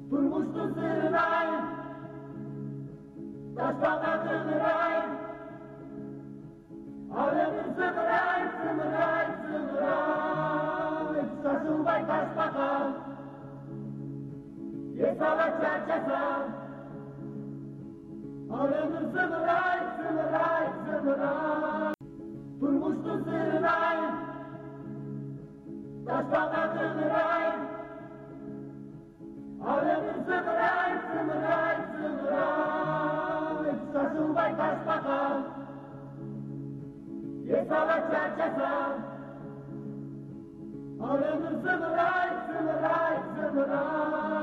Durmuştu sırnay, taşlarda tımray, alemin sımray, sımray, sımray. Saçılbay Başbakan, Yesalat Çerçesa, alemin sımray, sımray, sımray. Durmuştu sırnay, taşlarda tımray, alemin sımray, sımray, sımray. Saçılbay Başbakan, Yesalat Çerçesa, alemin sımray, sımray.